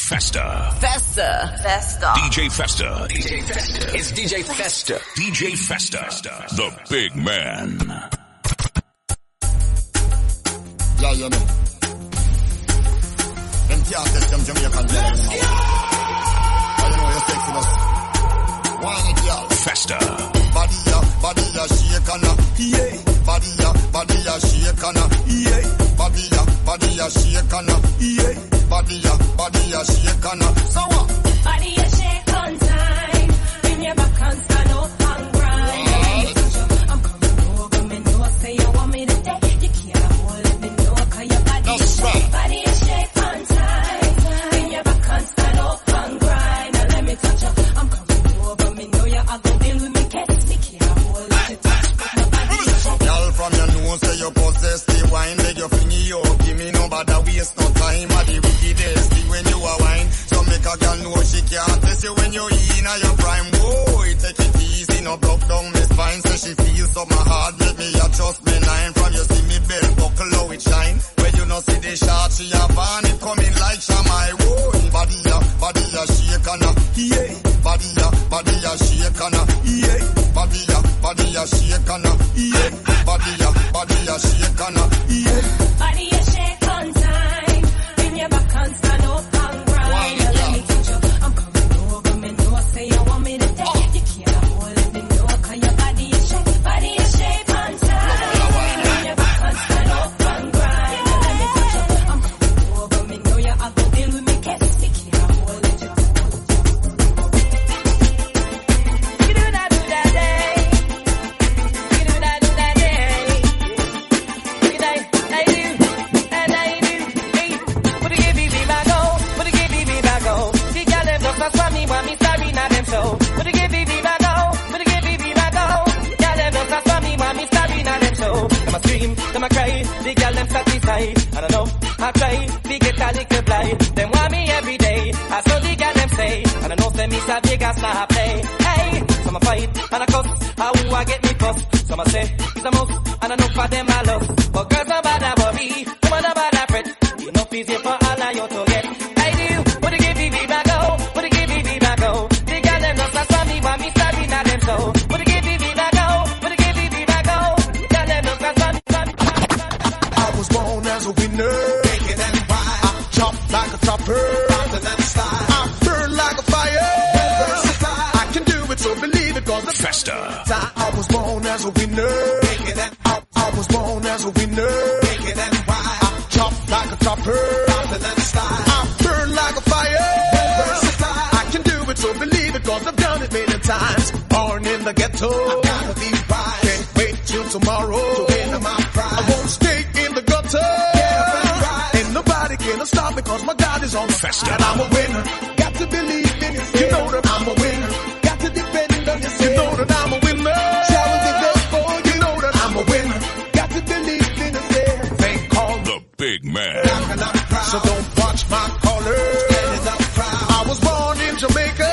Festa. Festa. Festa. DJ Festa. DJ Festa. It's DJ Festa. DJ Festa. The big man. Yeah, you know. Them can't test them Jamaican girl anymore. You know you're sexiness. Wine it, y'all. Festa. Body ya shake and yeah. Body ya shake and yeah. Body ya shake and yeah. Body ya shake and so what? Body ya shake on time. Bring your back and stand up and grind. I'm coming over, me know say you want me today. You can't hold me, know 'cause your body ya shake. Body ya shake on time. Bring your back and stand up and grind. Now let me touch you. I'm coming over, me know you are gonna deal with me. Me can't hold it. Girl from your nose say you possess the wine. Make your finger yo. Give me no bother waste no time. At the wickedest when you are wine. So make a girl know she can't test you when you're in your prime. Whoa, take it easy, no block down my spine. So she feels so my heart make me adjust me line. From you see me belt buckle how it shine. When you know see the shot, she have on it coming like Shamai. Whoa, body ya shake and yeah. Body ya shake and yeah. Body ya shake and yeah. Body ya shake and yeah. Body ya shake on time. Bring your back and stand up and grind. Now let me touch you. I'm coming over, me know say you want me today. You can't hold me, know 'cause your body ya shake. Body ya shake on time. Bring your back and stand up and grind. Now let me touch you. I'm coming over, me know you are gonna deal with me. You can't hold it. You do that day. You do that day. You do. And I do. Hey, put a give me back go. Put a give me back go. The girl them just ask for me, want me sorry now them show. Put a give me back go. Put a give me back go. Girl them just ask for me, want me sorry now them show. Them a scream, them a cry. The girl them satisfied. I don't know, I try. We get a little blind. Them want me every day. I saw the girl them say. I don't know, say me so big as not play. Hey, some a fight and a cuss. How I get me fuss. Some a say it's a must. And I know for them I love. But girls no bother worry. Woman no bother fret. You know easy for all of you to get. I do. Put a give me back go. Put a give me back go. The girl them just ask for me, want me starting at them so. Put a give me back go. Put a give me back go. Girl them just ask for me. I was born as a winner. Making them wild. I chop like a chopper. Faster than style. I burn like a fire. I can do it, so believe it, 'cause the Festa. I was born as a winner. Making them. I was born as a winner. Making them wild. I chop like a chopper. Faster than style. I burn like a fire. I can do it, so believe it, 'cause I've done it many times. Born in the ghetto. I gotta be right. Can't wait till tomorrow to win my prize. I won't stay in the gutter. Ain't nobody gonna stop me, 'cause my God is on the Festa. And I'm a winner. Got to believe in it. You know that I'm a winner. Got to depend on yourself. You know that I'm a winner. Shower the dust for you know that I'm a winner. Got to believe in it. They call The big man. so don't watch my color. I was born in Jamaica.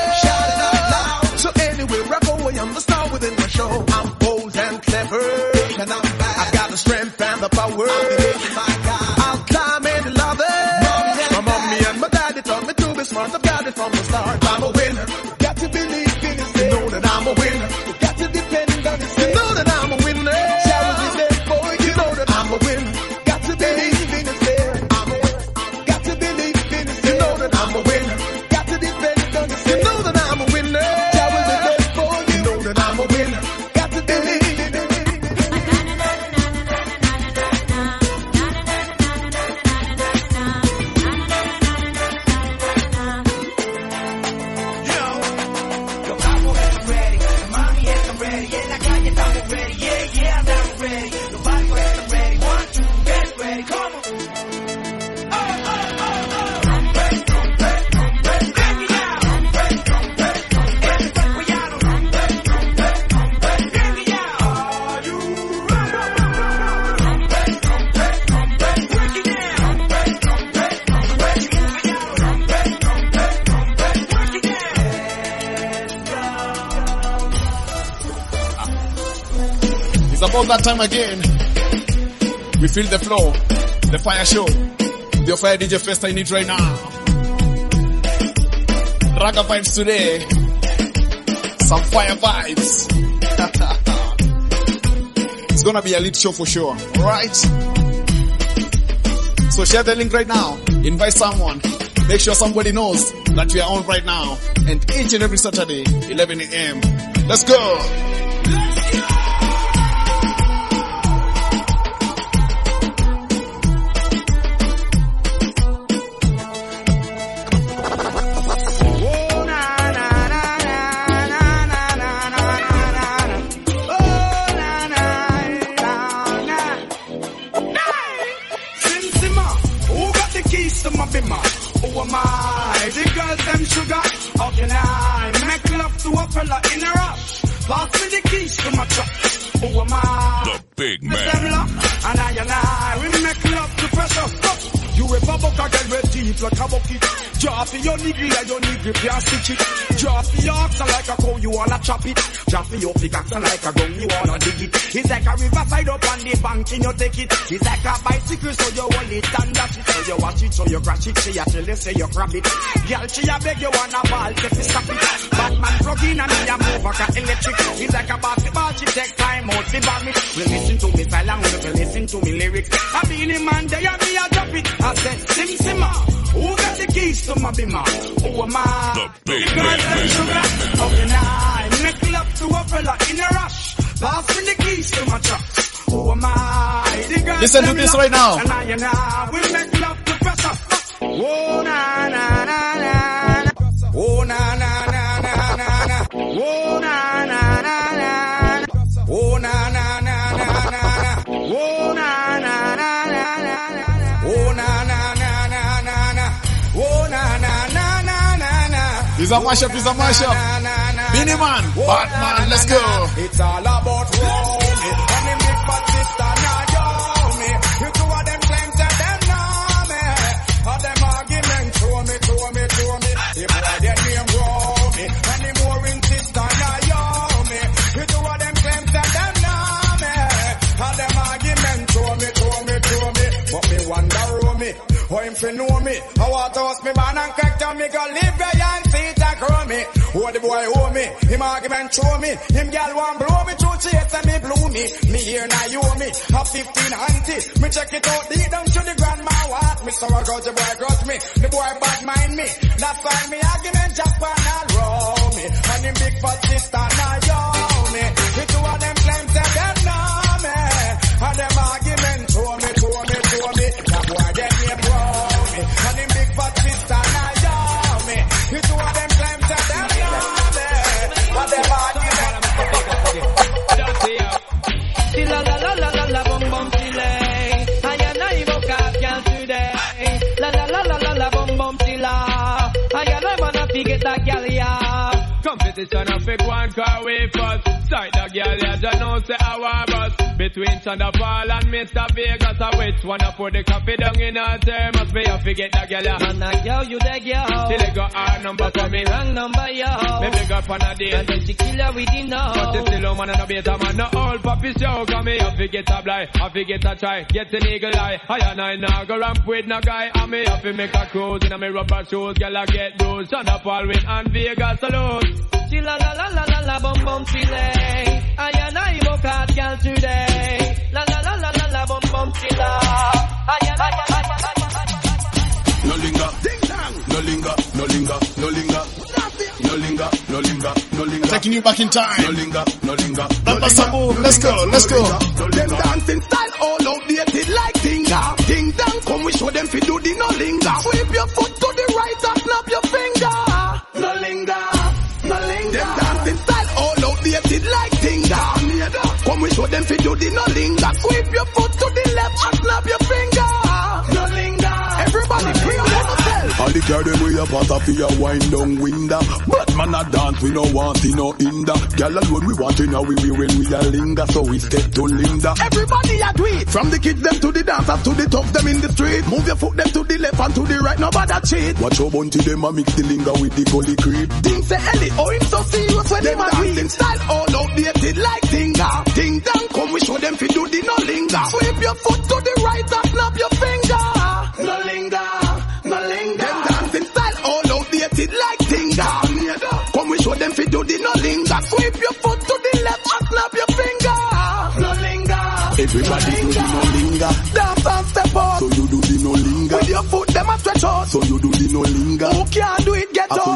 So anywhere I go, I am the star within my show. I'm bold and clever. I've got the strength and the power. I'll climb any ladder. My mommy and my daddy taught me to be smart. I've got it from the start. I'm a winner. Got to believe in it. You know that I'm a winner. Got to depend on it. You know that I'm a winner. Showers is there for you. You know that I'm a winner. Got to believe in it. Got to believe in it. You know that I'm a winner. Got to depend on it. You know that I'm a winner. Showers is there for you. You know that I'm a winner. Got to believe in it. It's about that time again. We feel the flow, the fire show. The fire DJ Festa in it right now. Raga vibes today. Some fire vibes. It's gonna be a lit show for sure. Alright? So share the link right now. Invite someone. Make sure somebody knows that we are on right now. And each and every Saturday, 11 a.m. Let's go! The girls them sugar, how can I make love to a fella in a rush? Pass me the keys to my truck. Who am I? The big man. And I, we make love to pressure. You a buck again with teeth like a bucket. Drop your nigga like your nigga can't stitch it. Drop your oxen like a cow, you wanna chop it. Drop your pickaxe like a gun, you wanna dig it. It's like a riverside up on the bank and you take it. It's like a bicycle, so you hold it and dash it. So you watch it, so you crash it. See you till they say you grab it. Girl, she a beg you wanna ball, take it, stop it. Batman plug in and me a move like a electric. It's like a basketball, she take time out the vomit. We listen to me style and we listen to me lyrics. I be the man, they a me a drop it. I said, Sim Simma, who got the keys to my bimmer? Who am I? The big man. How can I make love to a fella in a rush? Pass me the keys to my truck. Who am I? The girl listen to this right now. And I, we make love to pressure. Oh na na na na. Oh na na na na na na. Oh na na na na. Oh na na na na na. Oh na na na na na. Oh na na na na na na. Oh na na na na na na. It's a mashup, it's a mashup. Beenie Man, Batman, let's go. It's all about Romy. And them big fat sister now yo me. You two of them claims that them know me. All them arguments show me. The boy their name Romy. And the more in sister now yo me. You two of them claims that them know me. All them arguments show me. But me wonder Romy, how him fi know me? I want to host me man and crack down me go live there and see it and grow me. Oh the boy owe me, him argument show me. Him girl want blow me through chase and me blew me. Me here now you owe me, have 15 auntie. Me check it out deep down to the grandma what. Me so I got the boy got me, the boy bad mind me. That's why me argument just one and roll me. And him big fat sister now yo me. The two of them claims that them know me. And them argument show me. That boy get me broke me. And him big fat sister now yo me. The two of them claims that them know me. But them argument. La la la la la la bum bum chile. I am I evoke girl today. La la la la la la bum bum chile. I am I wanna get that girl ya. Competition of big one car way first. Side the girl ya just know say our bus. Between Thunderfall and Mr. Vegas, I which one to put the coffee down in her term. Must be a forget the girl ya. Man a girl you the girl. She let go our number for me. Wrong number yo. Me big up on a day. And then she kill her with the no. But it's still a man and a beta man. No old puppy show. Come me have to get a blind. Have to get a try. Get an eagle eye. I and I now go ramp with no guy. And me have to make a cruise. In a me rubber shoes. Girl I get those. Thunderfall win and Vegas alone. She la la la la la la bum bum chile. I and I evoke girl today. La la la la la la bum bum chile. I and I. No linger, ding dong. No linger, no linger, no linger. No linger, no linger, no linger. Taking you back in time. No linger, no linger. That's a move. Let's go. Them dancing style all outdated like dinga. Ding dong, come we show them fi do the no linger. Sweep your foot to the right and snap your finger. No linger. Them dancing style all outdated like dinga. Come we show them fi do the no linger. Sweep your foot to the left and snap your finger. No linger. Everybody free on themselves. All the girl them way up out of your wind down window. But man a dance we no want in no hinder. Girl alone we want to know we when we a linger. So we step to Linda. Everybody a do it. From the kids them to the dancers to the tough them in the street. Move your foot them to the left and to the right. Nobody cheat. Watch your bunty them a mix the linger with the gully creep. Things say Ellie, oh him so serious when them dancing style all outdated like dinga. Ding dong, come we show them fi do the no linger. Sweep your foot to the right and snap your finger. No linger, no linger. Them dancing style all outdated like dinga.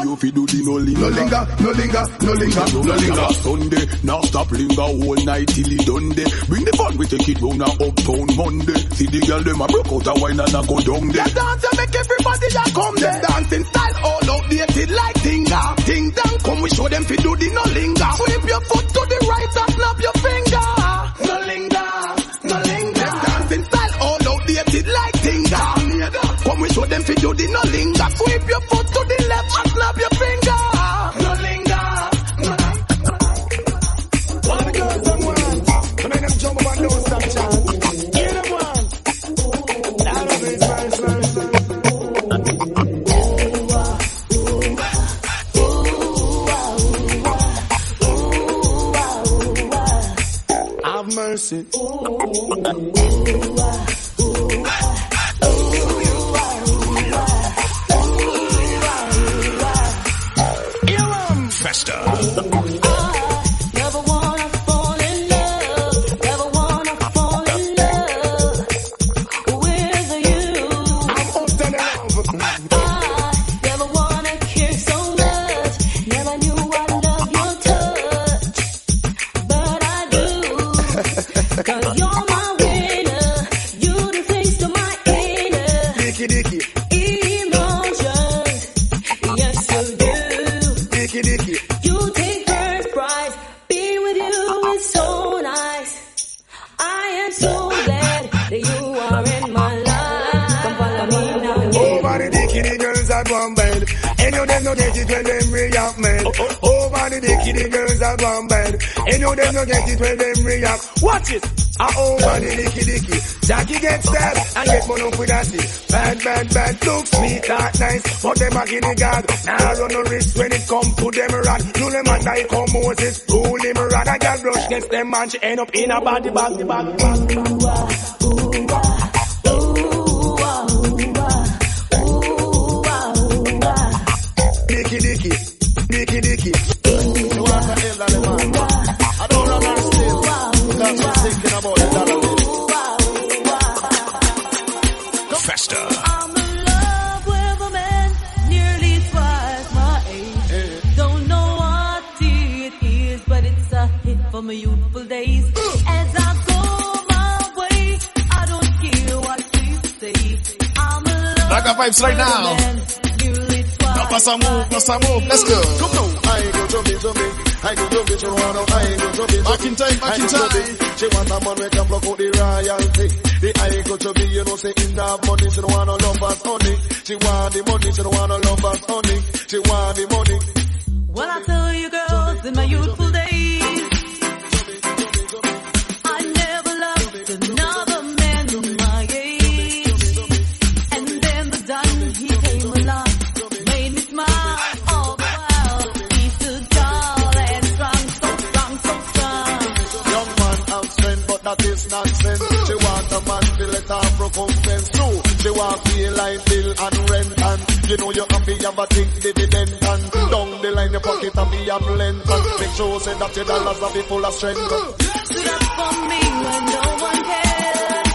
you fi do the no linger. No linger, no linger, no linger, no linger. Sunday, now stop linger all night till it done day. Bring the fun, we take it round a uptown Monday. See the girl them a broke out a wine and a go down there. They dance and make everybody a come there. Them dancing style all outdated like tinga. Ting dang, come we show them fi do the no linger. Sweep your foot to the right and snap your finger. No linger, no linger. Them dancing style all outdated like tinga. Come we show them fi do the no linger. Sweep your foot to the left and snap your finger. No linger, no linger. All the girls them want to make them jump up and don't stop chat. Hear them want. Now of it, nice. Have mercy. Festa. Never wanna fall in love. Never wanna fall in love with you. I'm up to love. I never wanna care so much. Never knew I love your touch, but I do. 'Cause you're my winner. You do things to my inner Dicky dicky, emotions. Yes, you do. dicky dicky. You take first prize. Be with you is so nice. I am so glad that you are in my life. Come follow me now, yeah. Over the dicky, the girls are gone bad. And you them no get it when them react, man. Over the dicky, the girls are gone bad. And you them no get it when them react. Watch it. Over the dicky. Jackie gets that and get one up with that. Bad. Looks sweet, that nice. But them a guinea gag. Now run no risk when it come to them rat. You them a die come Moses. Rule him rat. I got brush against them man. She end up in a body bag. Dicky. You want to hell on the man. I don't run and steal. Because I'm thinking about the dollar bill. Festa. I'm in love with a man nearly twice my age. Don't know what it is, but it's a hit for my youthful days. As I go my way, I don't care what people say. I'm in love Raga vibes right now. with a man nearly twice Now pass a move. Let's go. Come now, I go to me. I go to me, Toronto. I go to me. Back in time. She want a man we can block out the royalty. The I go to me, you know, say in that money, she don't want no love us honey. She want the money, she don't want no love us honey. She want the money. When I tell you girls in my youthful days, I never loved another man my age. And then the done, he came along, made me smile all the while. He stood tall and strong, so strong. Young man have strength, but that is nonsense. She want a man to let her recompense too. She want pay like bill and rent and you know you happy have a think dividend and down the line your pocket and be a length and make sure say that your dollars are be full of strength. Stood up for me when no one cared.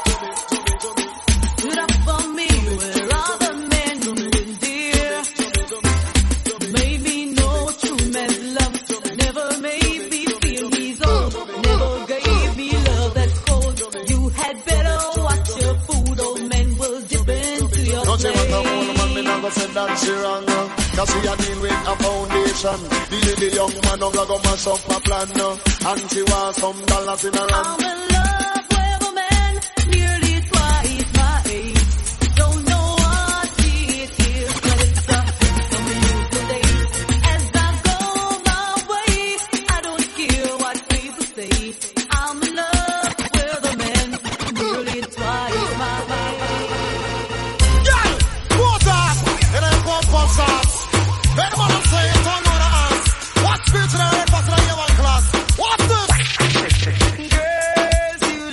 Stood up for me where other men didn't dare. Made me know true man's love. Never made me feel he's old. Never gave me love that's cold. You had better watch your food. Old men will dip into your Don't say what a plate. old man, me never said that she wrong. Cause we are dealing with a foundation. The young man of go mash up my plan. And she wants some dollars in her hand. I'm in love with a man nearly twice my age. Don't know what it is, but it's a some beautiful days. As I go my way, I don't care what people say. I'm in love with a man nearly twice my age. Yeah! Water! And then pump sauce. Let the man say it on the ass. What's spiritual and passing on your one class? What's this? Girls, you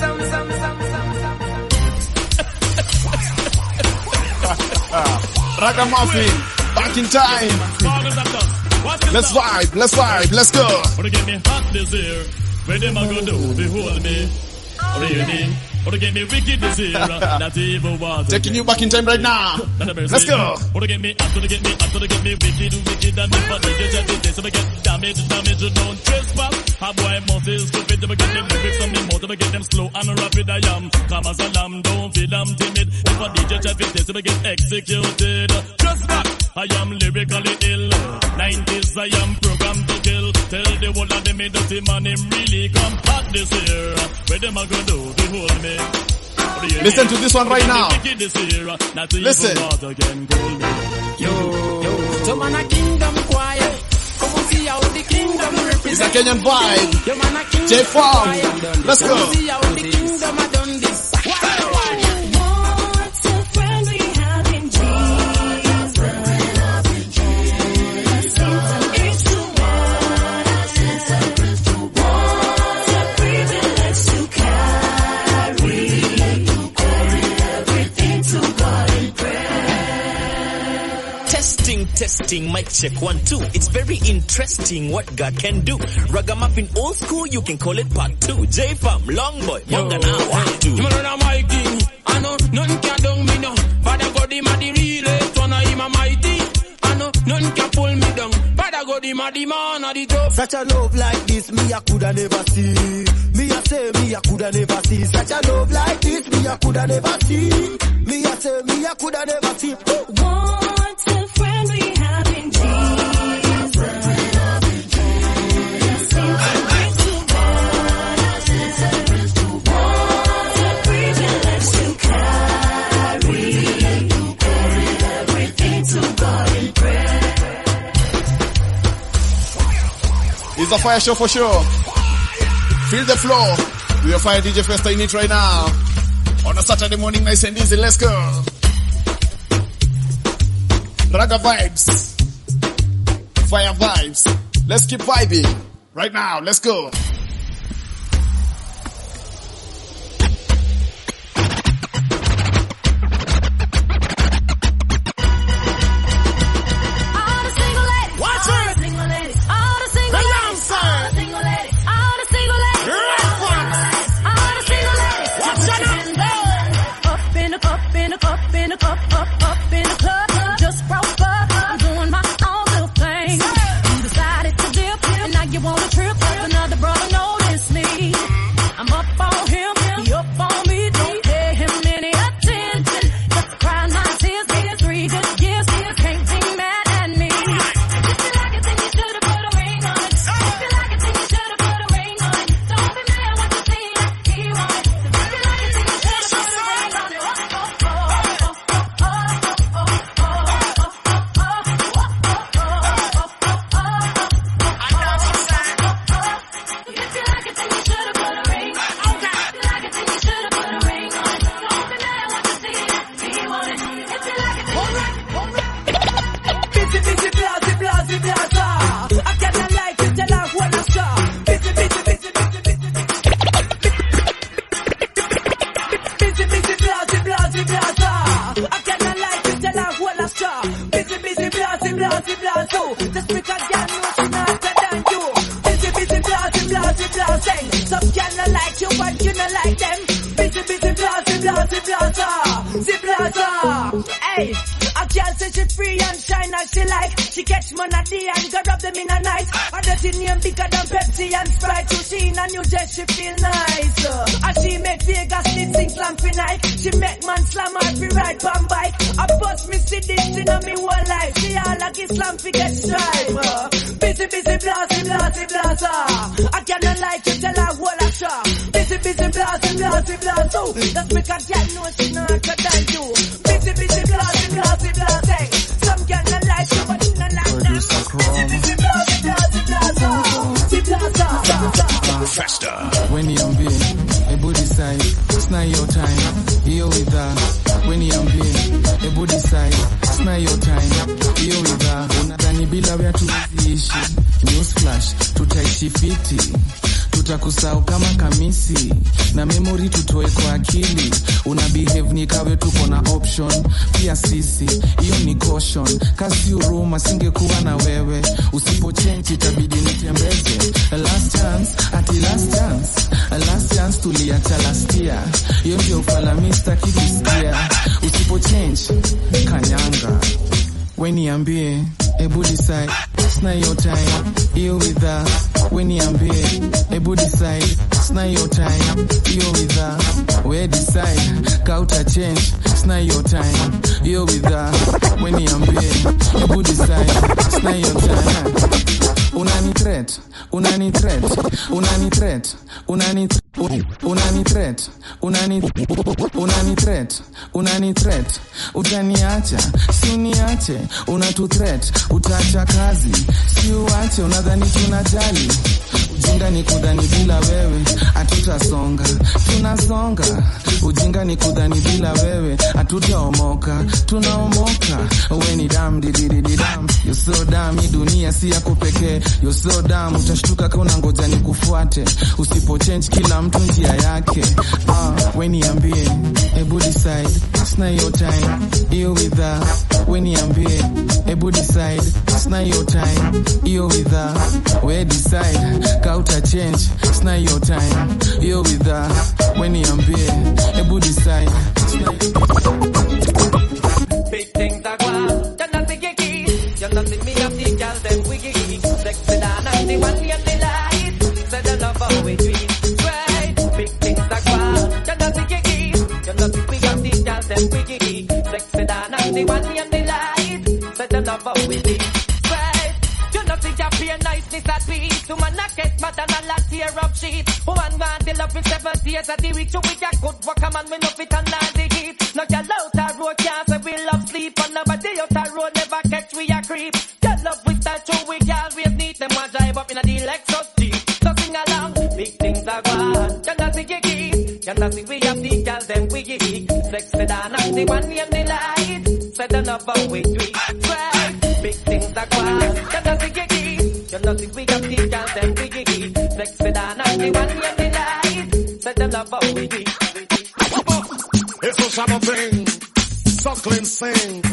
Ragamuffin, back in time. Let's vibe, let's vibe, let's go. Wanna get me hot this year? Where them a go do? Behold me. Really? Wanna get me wicked this year? Not evil water. Taking you back in time right now. Let's go. Wanna get me hot, wanna get me hot, wanna get me wicked, wicked, and if I did it, so I get damage, don't trespass. A boy must is stupid, to get them lyrics from me more, to get them slow and rapid I am. Come as a lamb, don't feel I'm timid. If I did it, so I get executed. Just back, I am lyrically ill. 90s, I am programmed to kill. Tell the whole of them, dirty man, him really come hot this year. Where them a go do? Behold me. Listen to this one right now. Listen. So man a kingdom choir. Come and see how the kingdom represents. It's a Kenyan vibe. J-Farm. Let's go. See how the kingdom a done this. What's a friend we have in Jesus? It's to what a privilege to carry everything to God in prayer. Testing, mic check 1, 2. It's very interesting what God can do. Ragamuffin old school, you can call it part 2. J-Farm, long boy, Manga now, 1, 2. You know my king. I know none can down me now. Father God him a the realest one, him a mighty. I know none can pull me down. Father God him a the man of the top. Such a love like this, me I coulda never see. Me I say, me I coulda never see. Such a love like this, me I coulda never see. Me I say, me I coulda never see. What's a friend we have in Jesus? It's a fire show for sure. Feel the flow. We are Fire DJ Festa in it right now. On a Saturday morning, nice and easy. Let's go. Raga vibes. Fire vibes. Let's keep vibing. Right now, let's go. When you am being a body side, it's not your time. Here with that. When you am being a body side, it's not your time. Here with that. Unadhani bila wea tuziishi. News flash, tutaishifiti. tutakusahau kama kamisi na memory tutoe kwa akili. Una behave ni kawe tuko na option pia sisi, hiyo ni caution. Kasi uruma singekuwa na wewe, usipo change itabidi nitembeze. Last chance, ati last chance, last chance tuliacha last year. Hiyo ndio ufalamista kikusikia. Usipo change kanyanga, we niambie, ebu decide, sna your time, you with us. We niambie, ebu decide, sna your time, you with us. We decide, kauta change, sna your time, you with us. We niambie, ebu decide, sna your time. Unani threat, unani threat, unani threat, unani threat, unani threat, utaniacha, si uniache, unatu threat, utaacha kazi, si uache, unadhani tunajali. Ujinga ni kudhani bila wewe hatutasonga, tunasonga. Ujinga ni kudhani bila wewe hatutaomoka, tunaomoka. Wewe ni dam dam, you so dam, hii dunia si yako pekee. You so dam, utashtuka kama ngoja nikufuate. Usipo change kila mtu njia yake. Wewe niambie, ebu decide, sna your time, you with us. Wewe niambie, ebu decide, sna your time, you with us. We decide, kauta change, sna your time, you with us. When niambie, ebu decide. Big things are gone, you're not the giggy. You're not the me of the girl, them wiggy. Sexy down and the one and the light. Said the love how we treat. Right, big things are gone, you're not the giggy. You're not the me of the girl, them wiggy. Sexy down and the one and the light. Said the love how we treat. Right, you're not the happy and niceness at peace. To man not get mad and a lot tear up sheet. Who want the love in 7 days of the week. So we got good work, a man we know fit and not the heat. No girl out a road can't say we love sleep. And nobody out a road never catch we a creep. Girl love with that show we always need. Them one drive up in a the Lexus Jeep. So sing along, big things are gone. You're not the giggy. You're not the we have the girl them we giggy. Sexy down and the one in the light. Said the love how we treat. Right, big things are gone. You're not the giggy. You're not the we have the girl them we giggy. Sexy down and the one in the light. Said the love how we treat. It's a summer thing, suckling sing.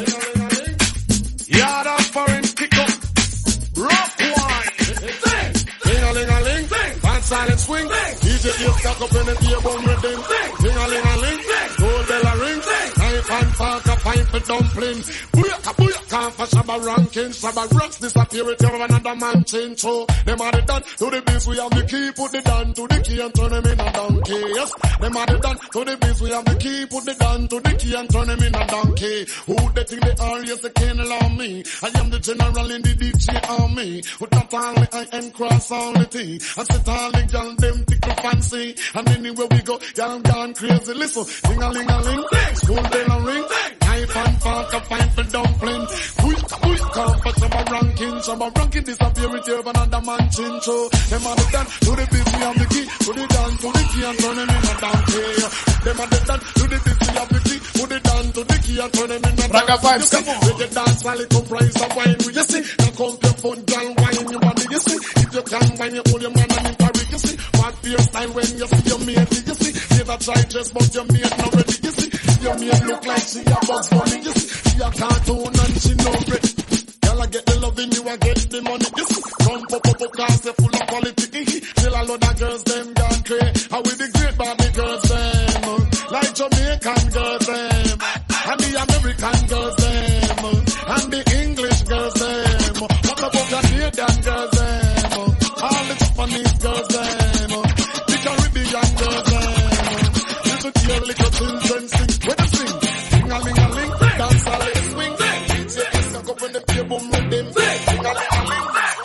Yard up foreign kick up, rock wine. Ding-a-ling-a-ling, band silent swing. DJ you stuck up in the table rhythm. Ding-a-ling-a-ling, gold bell a ring. Knife and fork a pint for dumpling. Booyaka, booyaka, for Shabba ranking. Shabba rocks disappear with you another man change. So them are the done to the beats, we have the key, put the down to the key and turn them in a donkey. Yes, them are the done to the beats, we have the key, put the down to the key and turn them in a donkey. Who they think they are? Yes, they can't allow me. I am the general in the DJ army. With not only I am cross all the thing. I sit all the girl them tickle fancy. And anywhere we go, y'all gone crazy. Listen, ding-a-ling-a-ling, school bell a ring. Knife and fork a pint for dumpling. Quick, come for Shabba ranking. Shabba ranking disappear with you another man chin. So them are the done to the beats, we have the key, put it down to the key and turn them in a donkey. Them are the done to the beats, we have the key, put it down to the key and turn them in a donkey. Raga vibes, come on. With the dance, while it comprise of wine, you see. Now come to fun, girl, wine your body, you see. If you can wine, you hold your man and in Paris, you see. What fear style when you see your mate, you see. Never try just but your mate not ready, you see. Your mate look like she a Bugs Bunny, you see. She a cartoon and she no ready. Girl, I get the loving, you I get the money, you see. Come up, cause they full of quality. Till a lot of girls, them gone crazy. How with the great Barbie girls, them. Like Jamaican girls, them. And the American girls, them. And the English girls, them. What about the Canadian girls, them? All the Japanese girls, them. The Caribbean girls, them. Little dear, little things and sing. When they sing, ding-a-ling-a-ling, dance all the swing. Say, stuck up in the table with them. Ding-a-ling-a-ling,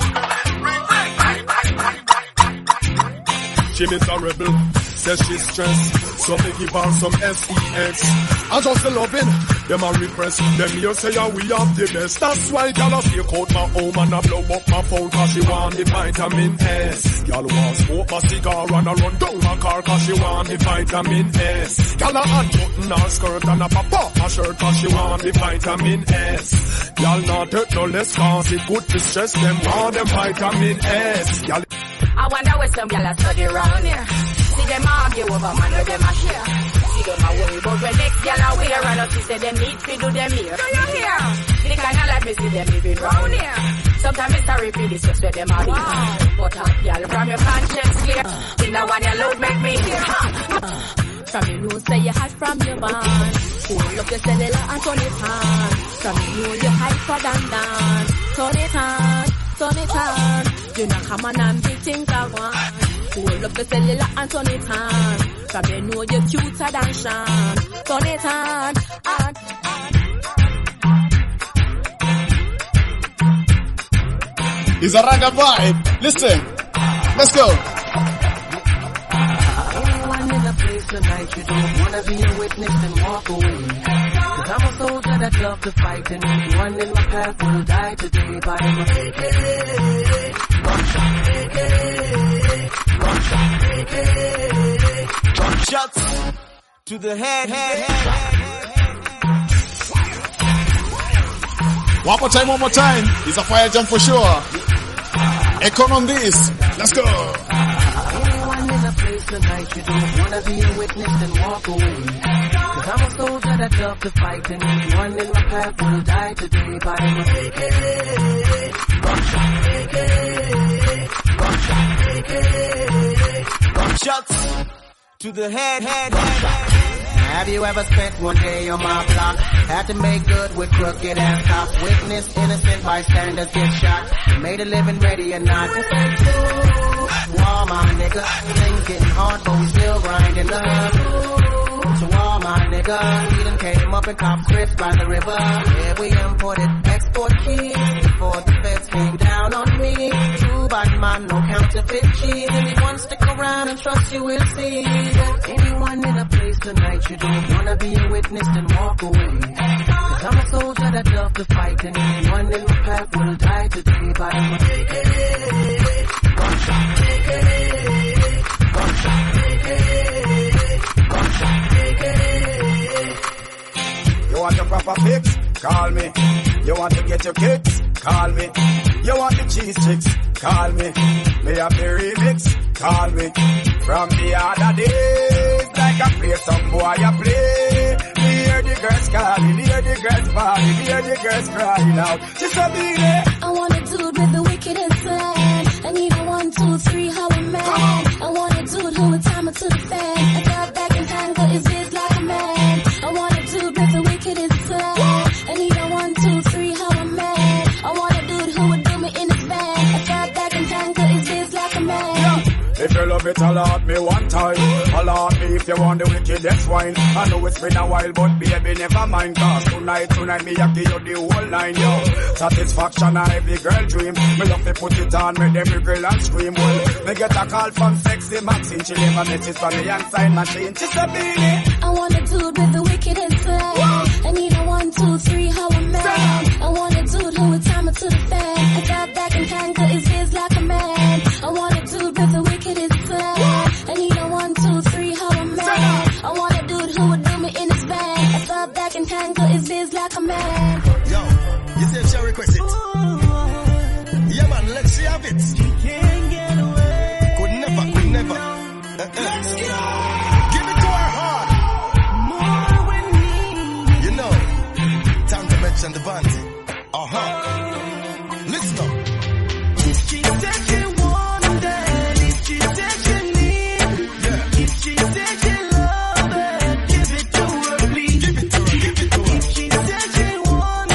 Jimmy's a rebel, says she's stressed, so they give her some sex. I just loving, them a repress, them here say we have the best. That's why y'all take out my home and I blow up my phone cause she want the vitamin S. Y'all want smoke a cigar and I run down my car cause she want the vitamin S. Y'all a unbutton her skirt and a pop off her shirt cause she want the vitamin S. Y'all not hurt no less cause it good to stress them want the vitamin S. Y'all I wonder where some gyal a study round here. See them argue over man where them a share. See them a worry about where next gyal a wear. And us say them need to do them here. Do you hear? The kind of life me see them living round here. Sometimes it's sorry for this just where them are here. But hot gyal from your conscience clear. See now when your load make me hear. From you know say you hot from your band. Pull up your cellular and turn it on. From you know you hyper than dance. Turn it on, turn it on. You know come on and big things I want. Pull up the cellular and turn it on. From you know you're cuter than Sean. Turn it on. It's a ragga vibe. Listen. Let's go. Anyone in a place tonight, you don't wanna be a witness and walk away. Cause I'm a soldier that love to fight, and anyone in my path will die today by mistake. Shots to the head. One more time. It's a fire jump for sure. Echo on this. Let's go. Anyone in a place tonight, you don't wanna be a witness and walk away. Cause I'm a soldier that love to fight, and anyone in my path will die today by mistake. Shots to the head. Have you ever spent one day on my block? Had to make good with crooked ass cops. Witness innocent bystanders get shot. Made a living ready or not. Wall my nigga, things getting hard but we still grinding up. To all my nigga, we done came up and copped crisp by the river. Yeah, we imported export keys before the feds came down on me. True bad man, no counterfeit cheese. Anyone stick around and trust you will see. Anyone in a place tonight, you don't wanna be a witness and walk away. Cause I'm a soldier that love to fight, and anyone in my path will die today by mistake. You want your proper fix? Call me. You want to get your kicks? Call me. You want the cheese chicks? Call me. Me have the remix? Call me. From the other days, like I play some boy I play. Me hear the girls calling, hear the girls bawling, hear the girls crying out. Just a minute. I want a dude with the wickedest plan. I need a 1, 2, 3, how a man. I want a dude who would time it to the fan. I got back in time, got his biz like a man. I want a dude with the wickedest plan. I need a 1, 2, 3, how a man. I want a dude who would do me in his van. I got back in time, got his biz like a man. If you love it, alert me one time. Alert me if you want the wickedest wine. I know it's been a while, but baby, never mind. Cause tonight, me I give you the whole line, yo. Satisfaction a every girl dream. Me love to put it on, make every girl and scream. Well, me get a call from sexy Maxine. She leave a message from me and sign machine. She's a beanie. I want a dude with the wickedest plan. I need a 1, 2, 3, how a man. I want a dude who would time it to the fan. I got back in time, got his biz like a man. I want a dude with the wickedest plan. I need a 1, 2, 3, how a man. I want a dude who would do me in his van. I got back in time, got his biz like a man. Yo, you say she request it. Yeah man, let's see have it. Can't get away. Could never. Let's go. Give it to her hard. More when me. You know, time to mention the Vanti. Listen up. If she said she wanted, if she said she need, if she said she love it, give it to her please. Give it to her. If she said she wanted.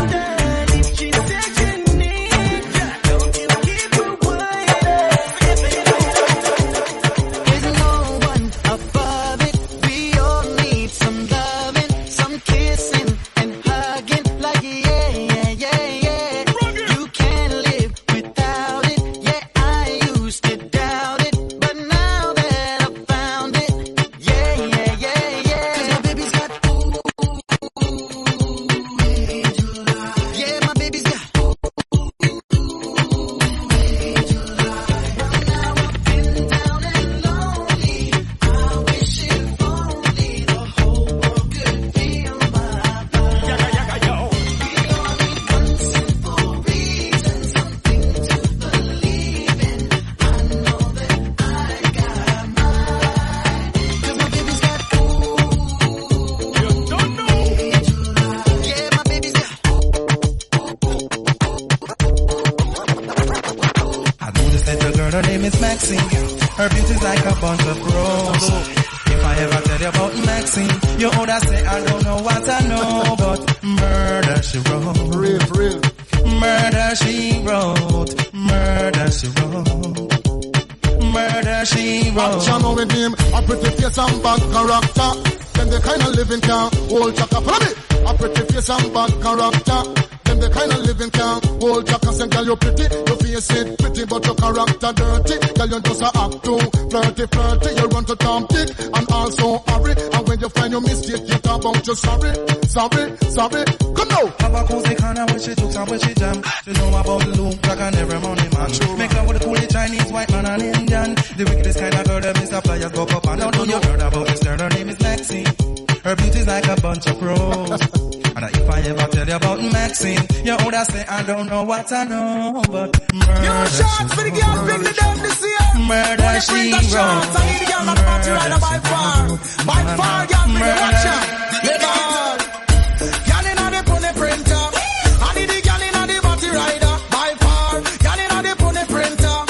Maxine. Her beauty's like a bunch of roses. If I ever tell you about Maxine, you would say I don't know what I know, but murder she wrote. Real. Murder she wrote. Murder she wrote. Murder she wrote. Action with him, a pretty face and bad character. Then the kind of living can hold chaka. Follow me. A pretty face and bad character. Then the kind of living can hold chaka. Say, girl, you pretty, your face it pretty, but your character dirty. Girl, you just a act too flirty. You run to Tom Dick and also hurry. And when you find your mistake, you talk about you sorry. Come now. Have a cozy corner when she jokes and when she jam. She know about the loop like an every morning man. Make love with a coolie Chinese, white man and Indian. The wickedest kind of girl that Mr. Flyers go up and down. Know you heard about this girl, her name is Maxine. Her beauty's like a bunch of roses. And if I ever tell you about Maxine, you would say I don't know what I know, but murder Yo, shots for the girl, bring the down this year. Murder she wrote. I need the girl not party rider by far. By far, girl, bring the watch out. Level. Girl inna the pony printer. I need the girl inna the party rider by far. Girl inna the pony printer.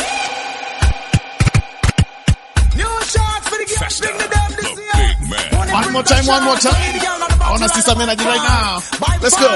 New shots for the girl, bring the down this year. One more time. I wanna see some energy right now. Let's go.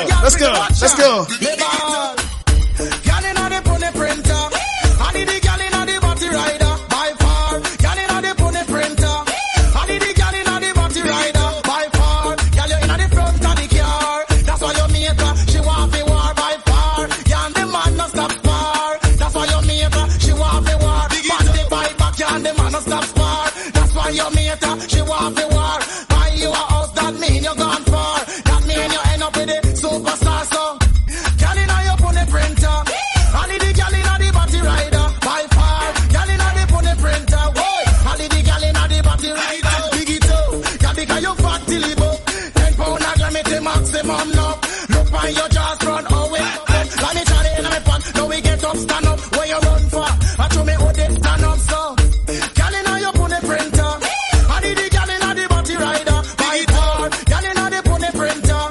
Girl inna the pony printer. I need the girl inna the party rider by far. Girl inna the pony printer. I need the girl inna the party rider by far. Girl you inna the front of the car. That's why you make her. She want the war by far. Girl the man no stop spar. That's why you make her. She want the war. Man the fight back. Girl the man no stop spar. That's why you make her. She want the war. Buy you a house, that mean you gone far. That mean you end up with the superstar song. Girl inna your pony printer. I need the girl inna the party rider by far. Girl inna the pony printer. Whoa. I need the girl inna the party rider. Big it up. Girl because you fat till you book. 10 pound a gram it the maximum now. Look by your jaws front always. Let me try it inna my pants. Now we get up, stand up. Where you run for? I show me how they stand up so. Girl inna your pony printer. I need the girl inna the party rider by far. Girl inna the pony printer.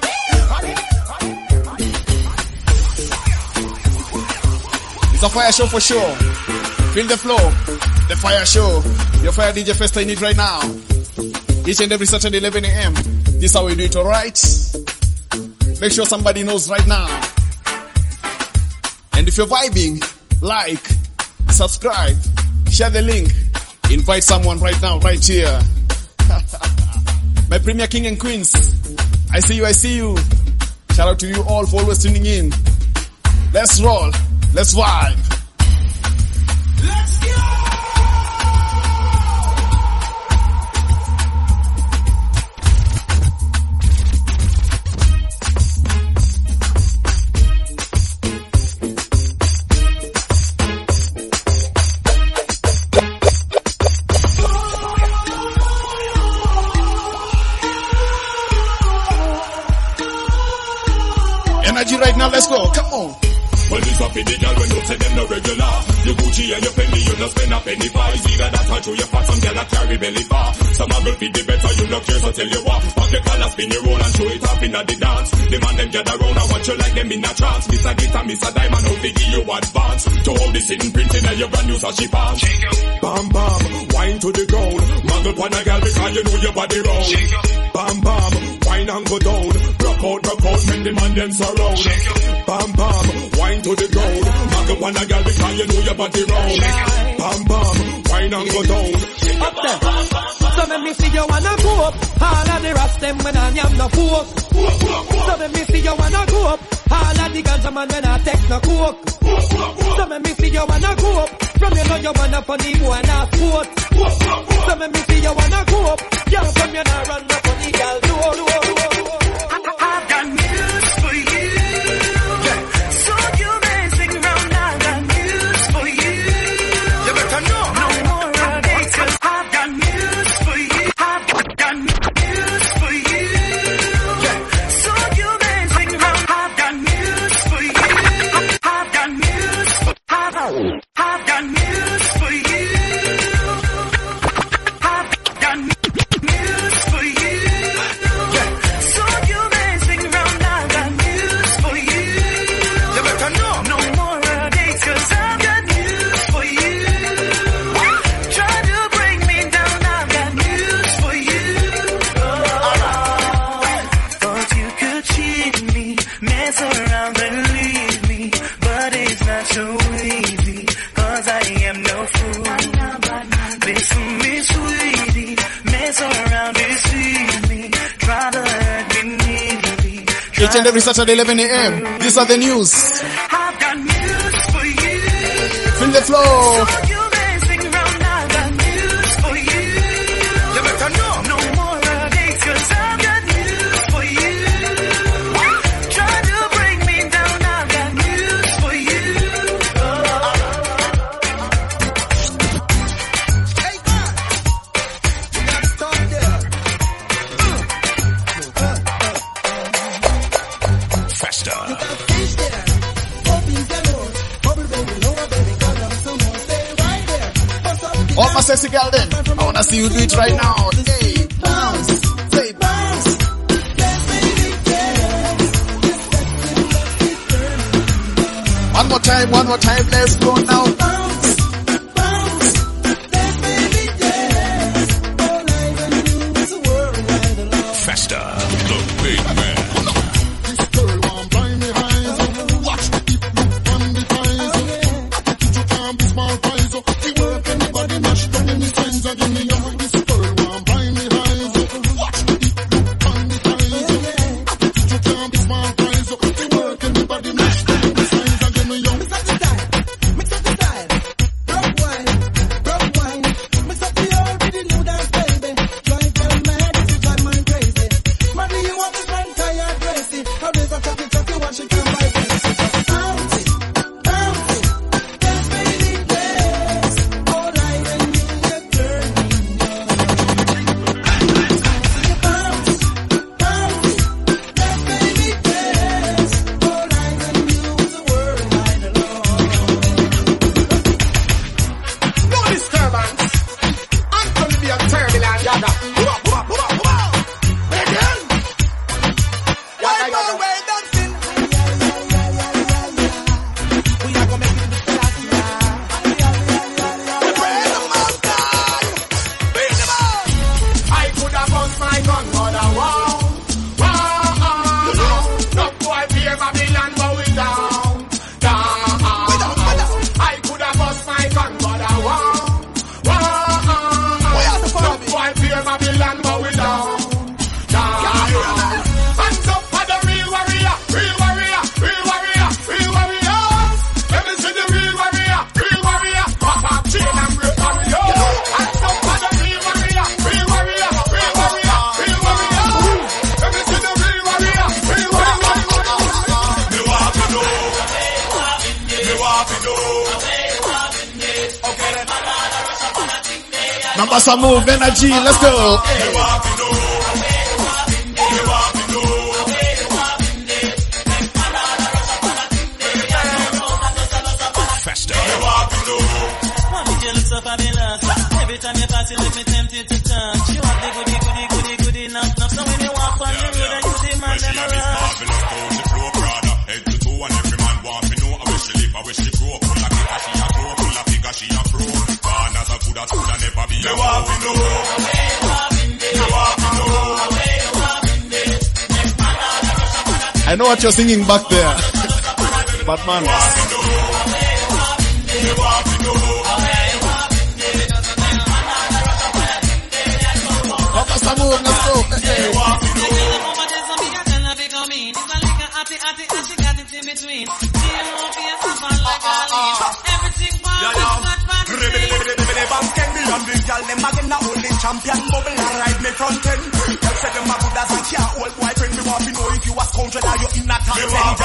It's a fire show for sure. Feel the flow. The fire show. Your fire DJ Festa in it right now. Each and every Saturday 11 a.m. This is how we do it, alright? Make sure somebody knows right now. And if you're vibing, like, subscribe, share the link, invite someone right now, right here. My premier king and queens, I see you. Shout out to you all for always tuning in. Let's roll. Let's vibe. Let's go! Energy right now, let's go. Come on. Well, this up in the girl when you say them no regular. You Gucci and you Fendi, you no spend a penny for. It's either that or show your fat, some girl that carry belly bar. Some will be the better, you no care, so tell you what. Pack your collar, spin your roll and show it up in the dance. The man them gather round and watch you like them in a trance. Mr. Glitter, Mr. Diamond, how they give you advance. To hold the sitting printing and your brand new sashi pants. Bam bam, wine to the ground. Muggle on a girl because you know your body round. Bam bam, wine and go down. Rock out, make the man them surround. Bam bam, wine to the ground. Muggle on a girl because you know your body round. Bam bam, wine and go down. Up there. So let me see you wanna go up. All of the rest them when I am no coke. So let me see you wanna go up. All of the ganja man when I take no coke. So let me see you wanna go up. From you know you wanna funny boy and a sport. So let me see you wanna go up. Yeah, from you now run up on the girl. I've got news for you. So you may sing round. I've got news for you. You better know. No more addictions. I've got news for you. I've got news for you. So you may sing round. I've got news for you. I've got news. I've got news for you. I've got news for you. Each and every Saturday 11 a.m. These are the news. I've got news for you. Feel the flow. So you messing around, I've got news for you. You better know. No more headaches, 'cause I've got news for you. Try to bring me down, I've got news for you. Faster. All my sexy girl then, I wanna see you do it right now. Hey, bounce, say bounce. One more time, let's go now. Bounce, bounce, Faster, the big man. Some move, energy, let's go. Faster. Every time you pass it, let me tempt you to touch. You have the goody, enough. So when you walk on the road, and you demand them around. Head to toe and every man want to know. I wish she live, I wish she grow. Full of kick, she a grow. Full of figure, she a pro. Born as a good as could never be a wow. I know what you're singing back there. But man. Let's go. Champion bubble and ride me front end. Tell say them a good as a car, old boy friend. Me want to know if you a scoundrel or you in a top 10.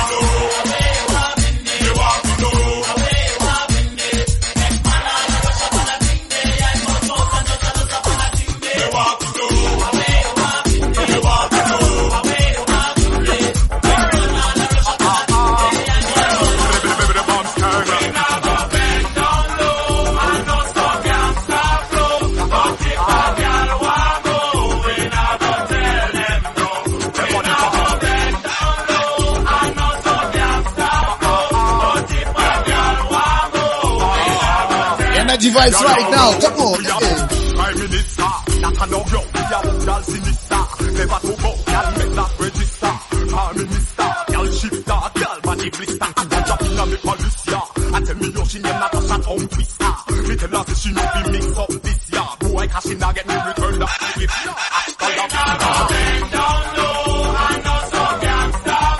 Energy vibes right now, come on. Prime Minister, that's a no yo. Y'all sinister, never to go. Y'all make that register. Prime Minister, y'all shifter, y'all body blister. And I drop in on the police, yeah. I tell me yo, she name not a shot on twister. Me tell her she no be mix up this year. Boy, cause she not get me return that gift. Bend down low, I know so gangsta.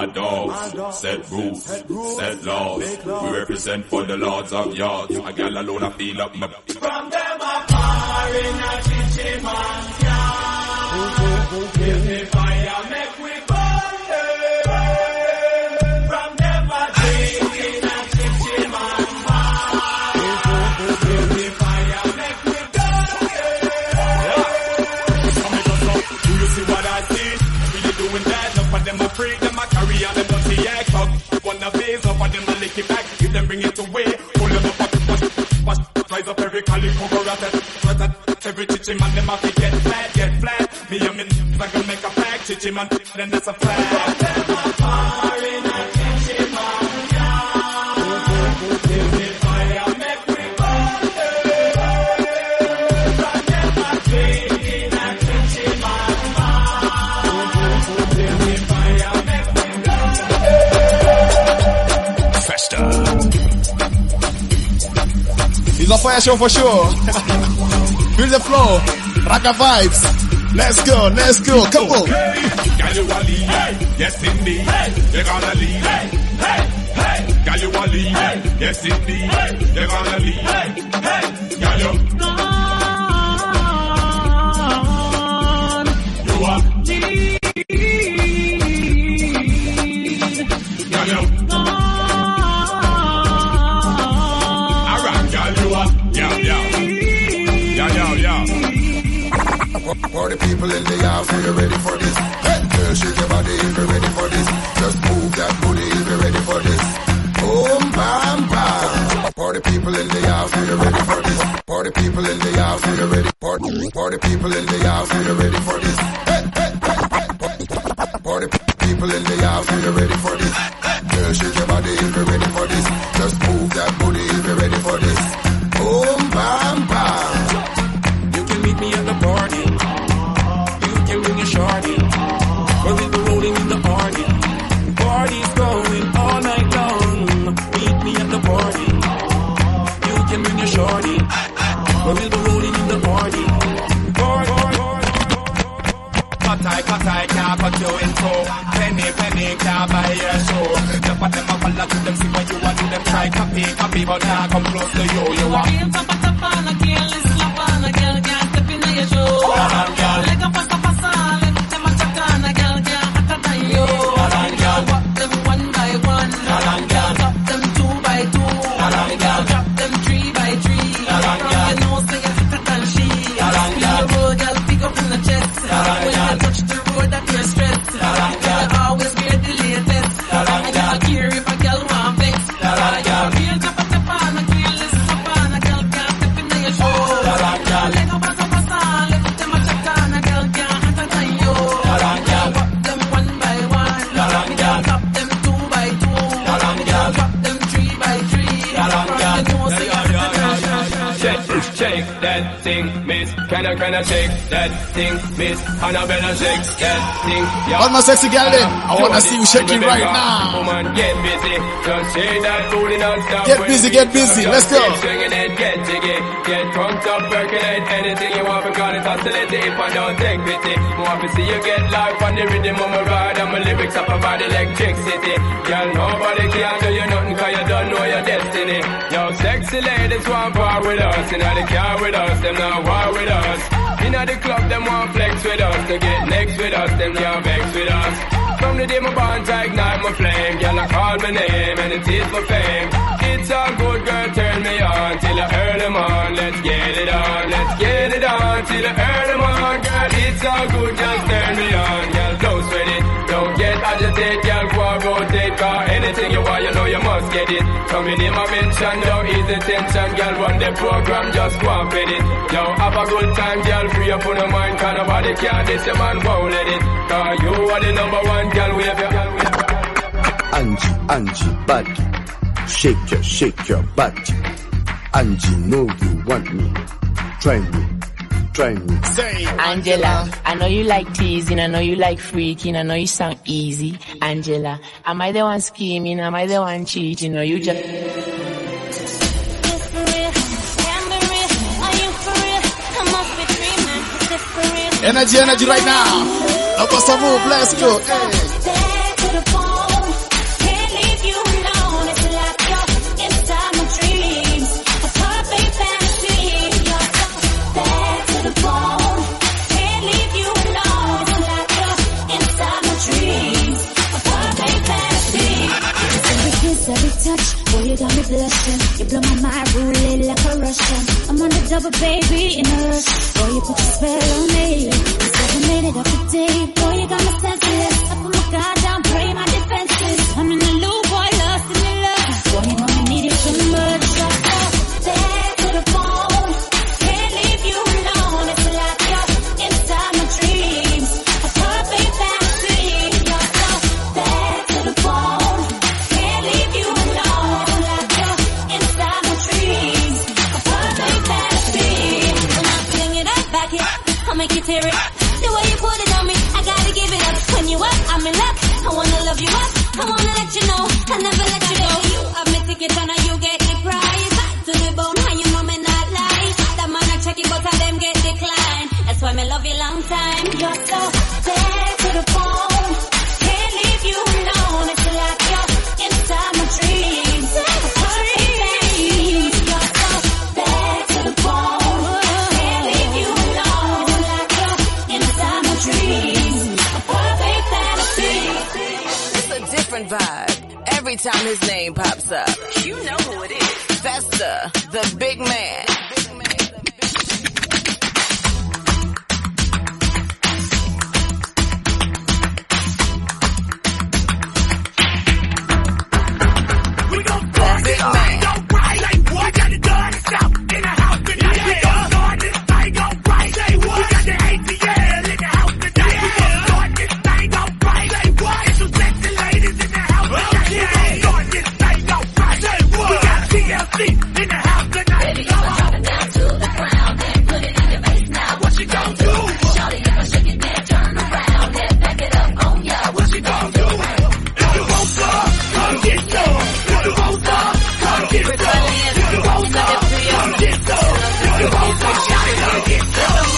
My dogs, set rules, set laws. We represent for the lords of yards. A gal alone I feel up my... From them a far in a chichi man yard. Give me fire, make we burn them. From them a drink in a chichi man bar. Give me fire, make we burn them. Do you see what I see? Really doing that? Enough of them a freak, them a carry on them dirty act. One of these, enough of them a lick it back. If them bring it away, pull them up at rise up every calico rat. Every chichi man, them have to get flat. Me and me, I can make a pack. Chichi man, then that's a flag. Them a far in a chichi man yard. Give me fire, make we burn them. From them a drink in a chichi man bar. Give me fire, make we burn them. Festa. It's a fire show for sure. Feel the flow. Ragga vibes. Let's go. Come on. Girl, you a lead. Yes, indeed. You're gonna lead. Girl, you a lead. Yes, indeed. You're gonna lead. Girl, you a lead. Girl, you For the people in the house, if you're ready for this. Hey, girl, shake your body if you're ready for this. Just move that booty if you're ready for this. Boom, bam, bam. For the people in the house, if you're ready for this. For the people in the house, if you're ready for the people in the house, if you're ready for this. Hey, hey, hey. For the people in the house, if you're ready for this. Girl, shake your body if you're ready for this. Just move that booty if you're ready for this. Boom, bam, bam. You can meet me at the party. Shorty, but we'll be rolling in the party. Party's going all night long. Meet me at the party. You can bring your shorty, but we'll be rolling in the party. Cut I can't cut you in two. Penny can't buy your show. Jump at them up and let them see what you want to them try. Copy, but can't come close to you. You are. Real top on a girl is slap on a girl can't step in your show. Like a pasta. Drop them one by one, drop them two by two, drop them three by three. You know, say you're hotter than she. Feel the road, girl, pick up in the chest. When you touch the road, that you're stressed. You always wear the latest. I got a gear if a girl want fix. Real chopper on a grill is up on a girl can't step in your show. Like a pasta, lift them a chop on a girl can't hotter than you. Drop them one by one. Drop them two by two. Drop them three by three. Shake that thing, miss. Can I shake that thing, miss? Annabella shake that thing. All my sexy gal in, I wanna see you shaking right now. Woman, get busy. Just shake that booty non-stop. Get busy, let's go. Swinging it, get jiggy. Get drunk up, percolate anything you want because it's oscillating. If I don't take pity, want to see you get live on the rhythm of my ride. And my lyrics up about electricity. Girl, nobody can do you nothing cause you don't know your destiny. Yo, sexy ladies want part with us. In the car with us, them not war with us. In the club, them want flex with us. To get next with us, them can't vex with us. From the day my bond, I ignite my flame. Girl, I call my name and it is my fame. It's a good girl, turn me on till I earn them on. Let's get it on, till I earn them on. Girl, it's all good, just turn me on. Girl, don't sweat it, don't get agitated. Girl, go and rotate, cause anything you want, you know you must get it. Coming in my mention, don't ease the tension. Girl, run the program, just go and fit it. Yo, have a good time, girl, free up on your mind. Cause nobody can diss your man, won't let it. Cause you are the number one, girl, wave your girl. Angie, body. Shake your body. Angie, know you want me. Try me. Say, Angela, I know you like teasing, I know you like freaking, I know you sound easy. Angela, am I the one scheming? Am I the one cheating? Or you just... Energy right now. Now bust a move, let's go. Hey. blushing. You blow my mind, ruling like a Russian. I'm on the double, baby, in a rush. Boy, you put your spell on me. I 7 minutes of the day, boy, you got me senseless. I put my guard down, pray my defenses. I'm in the loop, boy, lost in the love. Boy, you know I need it so much. Back to the phone, can't leave you alone. It's like you're inside my dreams. A perfect fantasy. You're so back to the phone, can't leave you alone. It's like you're inside my dreams. A perfect fantasy. When I fling it up, back it, I'll make you tear it. The way you put it on me, I gotta give it up. When you up, I'm in luck. I wanna love you up, I wanna let you know, I never let you go. You have me ticket and you get the prize. Back to the bone, how you know me not lie. That man I check it, but I them get declined. That's why me love you long time. You're so back to the phone, can't leave you alone. It's like you're inside my dreams. You're so back to the phone, can't leave you alone. It's like you're inside my dreams. A perfect fantasy. It's a different vibe every time his name pops up. You know who it is. Festa, the big man. We gon' burn this thing up right. Say what? We got the gun stop in the house tonight. We gon' start this thing up right. Say what? We got the ATL in the house tonight. We gon' start this thing up right. Say what? It's some sexy ladies in the house tonight. We gon' start this thing up right. Say what? We got TLC in the house tonight. Baby, I'ma drop it down to the ground and put it in your face now. What you gon' do? Shawty, if I shake it, then turn around and back it up on ya. What you gon' do? If you want some, come get some. If you want some, come get some. If you want some, come get some. If you want some, shawty, come get some.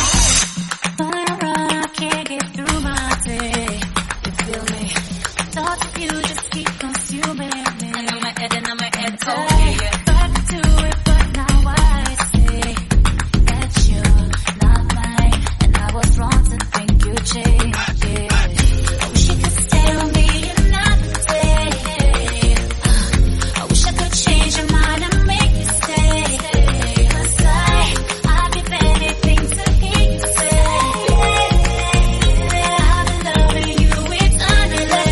I can't get through my day. You feel me? Thoughts of you just keep consuming me. And I'm my head, back to it, but now I say that you're not mine, and I was wrong to think you changed. I wish you could tell me you're not stay. I wish I could change your mind and make you stay. 'Cause I'd give anything to hear you say I've been loving you eternally.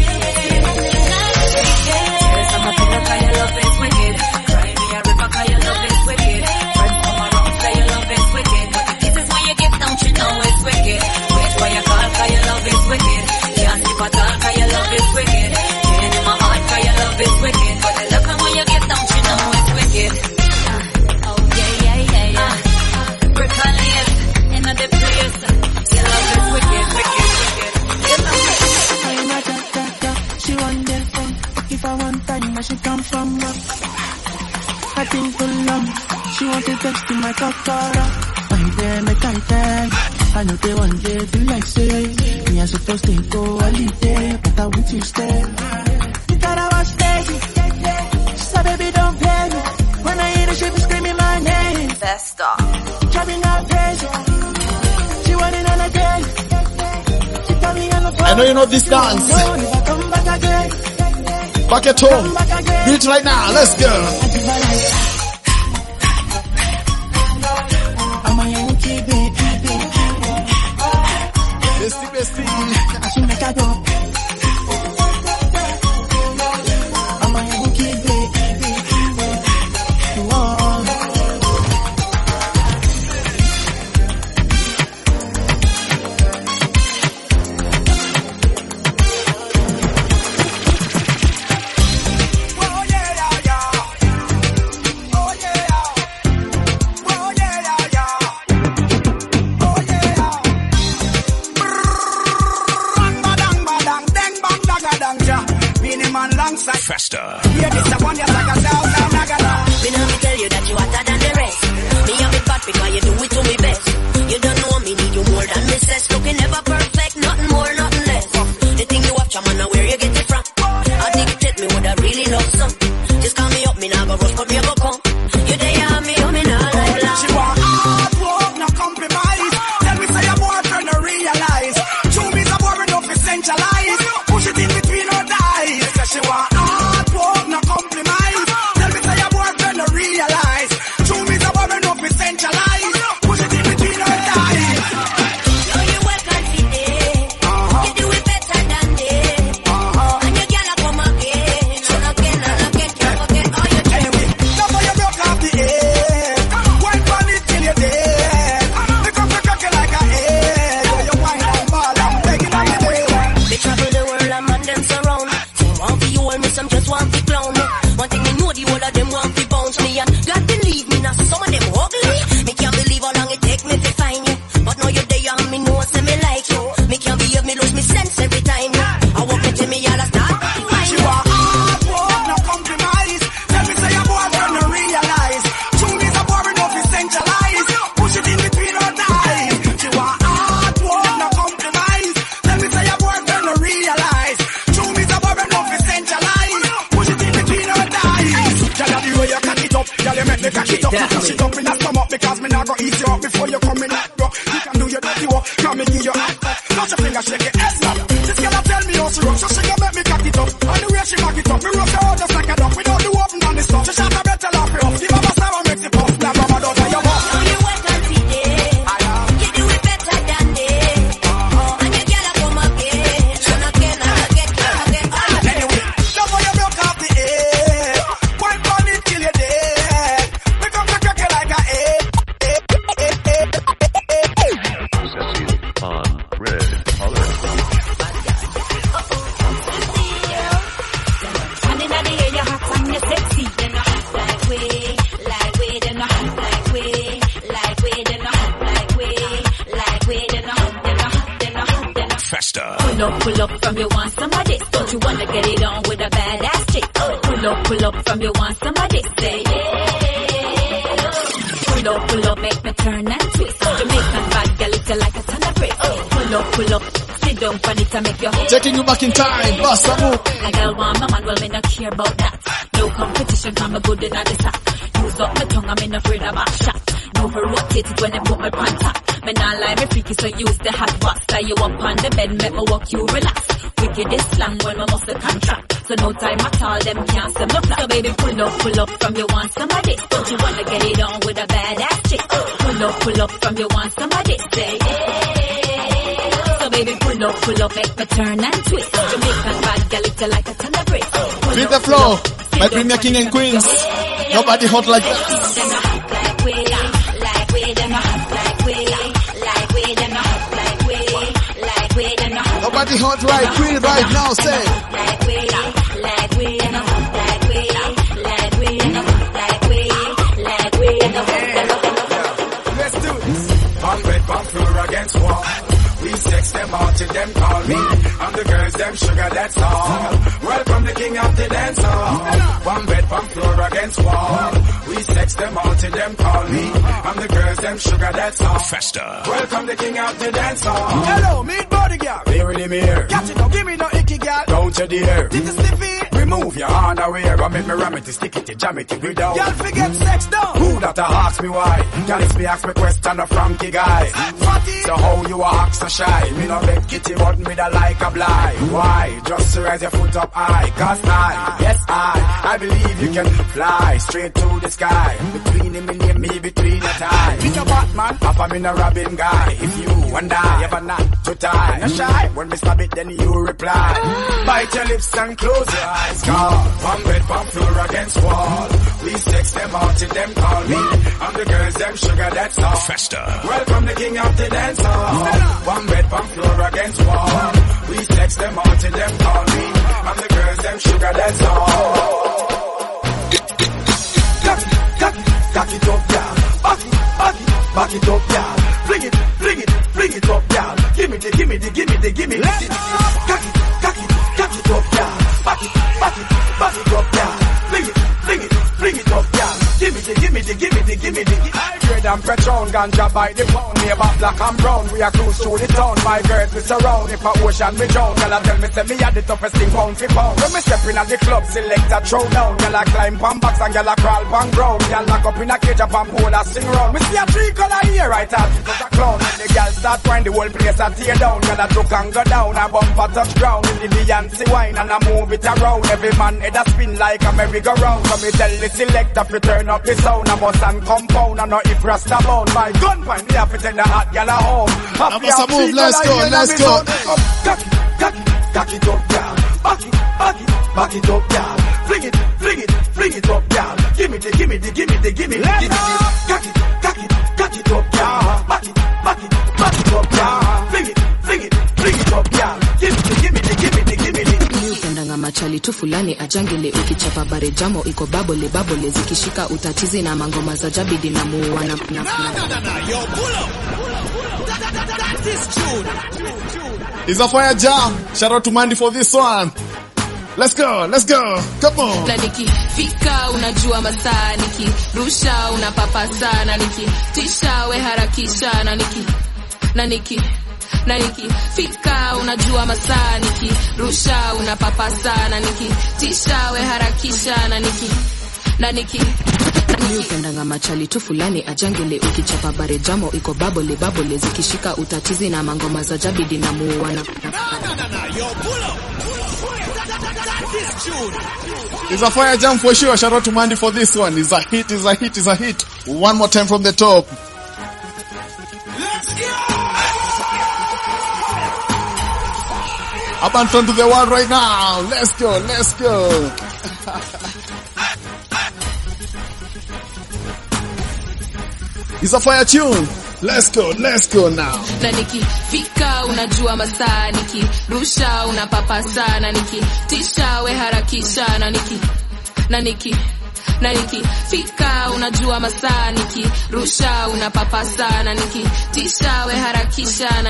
I'm a feeling cause your love is wicked. Cry me a river cause your love is wicked. Friends come around say your love is wicked. But the kisses when you give don't you know it's wicked. Wait why you call cause your love is wicked. Can't sleep at all cause your love is wicked. Pain in my heart cause your love is wicked. But the love when you give don't you know it's wicked. Oh yeah. Brick on lace in the place. Your love is wicked. I'm a da. She want them from. If I want time, where she come from? I think for long. She want to text in my kakara. I there, make I tell. I know they want day feel like say me I supposed to go holiday, but I want to stay. You thought I was crazy, so baby don't play me. When I hear the shit screaming my name, Festa, driving out crazy. She wanted on a day. She told me on the phone. I know you know this dance. Come back again. Back at home. Do it right now. Let's go. I'm a Yankee baby. Bestie. I should make a go. I'm a Yankee baby. Whoa. Festa. Yeah, this a one just like a South Nagala. Me know me tell you that you hotter than the rest. Me a bit bad because you do it to me best. You don't know me, need you more than me says. Looking never perfect, nothing more, nothing less. The thing you watch, I'm on where you get it from. Addicted, me would I really love some. Just call me up, me now go rush, but me a go come. You there, I'm me, oh me now like love. She want hard work, no compromise. Tell me say your boyfriend no realize. True me's a boy enough to centralize. Push it in between her thighs. She want hard work, no compromise. Tell me say your boyfriend Back it up, push it up in the stomach because me not go ease you up before you come in that rock. You can do your dirty work, come and give your hand up. Touch your finger, shake it, head snap. This girl a tell me how she rock, so she can make me cock it up. And the way she back it up, me rock her out just like a duck. Without the open on the stuff, she shot a better laugh it up. Give her a stab and make it pop. Now mama don't tell you what. You work on today, you do it better than they. And you girl a come up here, and again, anyway, love how you broke off the air. Wipe on it till you're dead. Make up the crack like a egg. On red alert. And in the air you hot and you sexy. Then you hot like way, then you hot like way, then you hot like way, then you hot. Festa. Pull up from you want somebody. Don't you wanna get it on with a badass chick? Pull up from you want somebody. Say yeah. Pull up, make me turn and twist. Jamaican bad girl, it's like a ton of bricks. Pull up, sit down for it to make your head. Taking you back in time, boss a move. A girl want my man, well me not care about that. No competition, come me good in the sack. Use up my tongue, I'm in afraid of back shot. No her rotate it when they put my pants up. Me not lie, me freaky, so use the hot box. Tie you up on the bed, make me walk you relax. Wicked is slang when we muscle contract. So no time at all, them can't say no flat. So baby, pull up from you want somebody. Don't you wanna get it on with a badass chick? Pull up from you want somebody. Say yeah. So baby, pull up, make me turn and twist. Jamaican bad girl, it's like a ton of bricks. Feel the flow, my premier king and queens. Nobody hot like that. Nobody hot like queen right now, say. Let's do this. One bed, one floor against wall. We sex them out till them call me. I'm the girls, them sugar, that's all. Welcome the king of the dance hall. One bed, one floor against wall. We sex them out till them call me. I'm the girls, them sugar, that's all. Festa. Welcome the king of the dance hall. Hello, meet body girl. Here in the mirror. Catch it, don't give me no icky girl. Don't you dare. Did you sniffy? Remove your underwear. I make me ram it, stick it, jam it, without. Y'all forget sex down. Who that ask me why? Y'all if me ask me question, a Frankie guy. So how you act so shy? Me no beg kitty, but me da like a blind. Why? Just to raise your foot up high. Cause I believe you can fly straight to the sky. Between him and me, between the tie. Me no Batman, Papa me no Robin guy. If you and I ever not to tie, no shy. When me stab it, then you reply. Bite your lips and close your eyes. Cause one bed, one floor against wall. We sex them out till them call me. I'm the girls, them sugar, that's all. Festa. Welcome the king of the dance hall. One bed, one floor against wall. We sex them out till them call me. I'm the girls, them sugar, that's all. Cock it up, y'all. Back it up, y'all. Fling it up, y'all. Give me the. Cock it up, y'all. Back it up, y'all. Fling it up, y'all. Give me the. High grade and Patron, ganja by the pound. Neighbor black and brown, we are cruise through the town. My girls we surround, if a ocean we drown. Y'all tell me say me had the toughest thing pound for pound. When me step in at the club, select a throw down. Y'all climb pan box and y'all crawl pan ground. Y'all lock up in a cage up and pole a sing round. We see a tree color here, right out because a clown. And the girls start wind, the whole place a tear down. Y'all a duck and go down, a bumper touch ground. In the Beyonce wine and a move it around. Every man head a spin like a merry-go-round. So me tell the selector to turn up the sound. A bus and compound and no if rasta bound. My gun point, we have to take the hot gal a home. Now bust a move, let's go. Cock it up, y'all. Back it up, y'all. Fling it up, y'all. Give me the. Cock it up, y'all. Back it up, y'all. Fling it up, y'all. Give me the. Upendanga machali tu fulani ajangile ukichapa bare jamo iko babole zikishika utatizi na mangoma za jabidi na muwana Yo, pull up. This tune. It's a fire jam. Shout out to Mandy for this one. Let's go. Come on. Na nikifika unajua masaa, nikirusha unapapa sana, nikitisha we harakisha na nikifika unajua masaa, nikirusha unapapa sana, nikitisha we harakisha na Mi upendanga machali tu fulani ajangele ukichapa bare jamo iko babole babole zikishika utatizi na mangoma za jabidi na muwana. It's a fire jam for sure. Shout out to Mandy for this one. It's a hit, it's a hit, it's a hit. One more time from the top. Let's go! Up and turn to the world right now. Let's go, let's go. It's a fire tune. Let's go now. Na nikifika unajua masaa, nikirusha unapapasa, na nikitisha we harakisha, na nikifika unajua masaa, nikirusha unapapasa, na nikitisha we harakisha,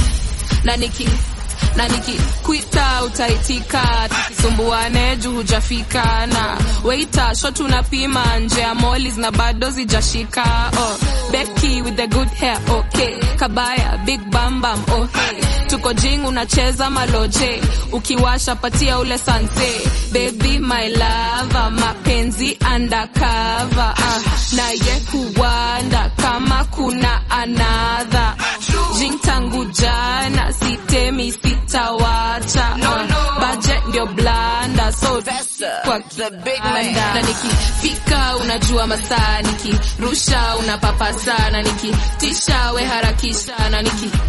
na nikikuita utaitika, tukisumbuane juu hujafika, na waiter shot unapima nje ya mollies na bado zijashika. Oh, Becky with the good hair, okay. Kabaya, big bam bam, oh hey. Tuko jing unacheza maloje, ukiwasha patia ule sanse. Baby my lover, mapenzi undercover, na ye huwanda kama kuna another. Jing tangu jana, sitemi sitawacha, budget ndio blanda, so kwa kibanda. Na nikifika unajua masaa, nikirusha unapapasa, na nikitisha we harakisha, na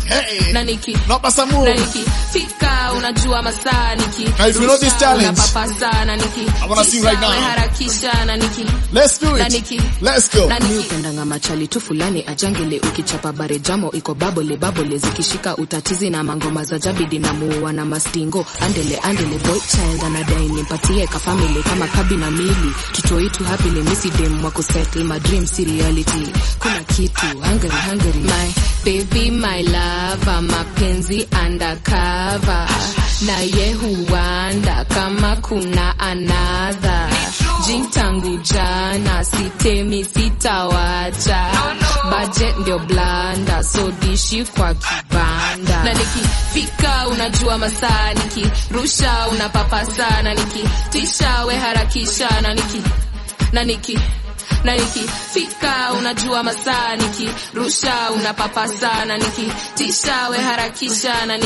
nikifika unajua masaa, nikirusha unapapasa, na nikitisha we harakisha, na let's do it, let's go. Mi upendanga machali tu fulani ajangele ukichapa bare jamo iko babole babole zikishika utatizi na mangoma za jabidi na muwa na mastingo. Andele boy child anadai nimpatie ka family kama kabi na mili, tutoitu happily missy dem wako settle my dreams reality. Kuna kitu hungry my baby my lover, mapenzi undercover, na ye huwanda kama kuna another. Jing tangu jana, sitemi sitawacha, budget ndio blanda, so dishi kwa kibanda. Na nikifika unajua masaa, nikirusha unapapasa, na nikitisha we harakisha, na nikifika unajua masaa, nikirusha unapapasa, na nikitisha we harakisha, na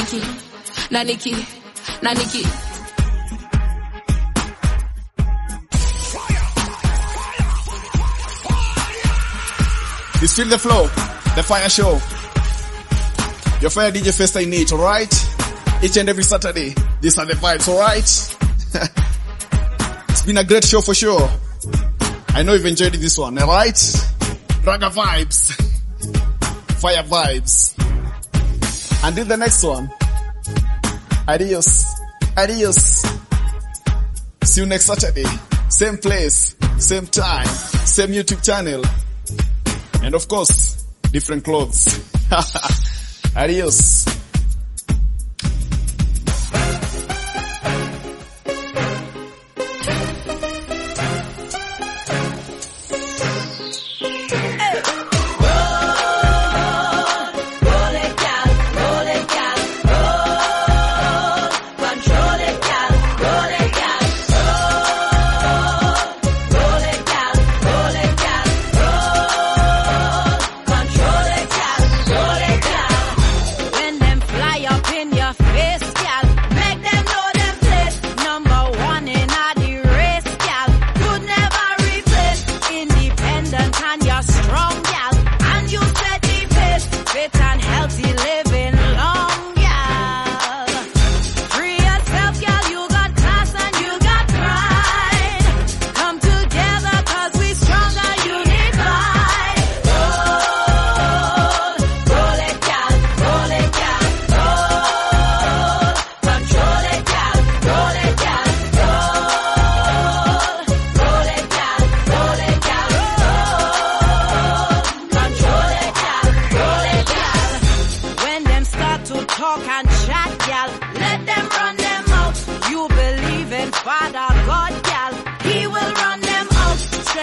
You feel the flow, the fire show. Your fire DJ Festa in it, alright? Each and every Saturday, these are the vibes, alright? It's been a great show for sure. I know you've enjoyed this one, alright? Raga vibes, fire vibes. Until the next one, adios. See you next Saturday, same place, same time, same YouTube channel. And of course, different clothes. Adios.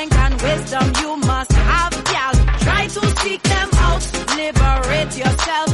You must have, gal. Try to seek them out. Liberate yourself.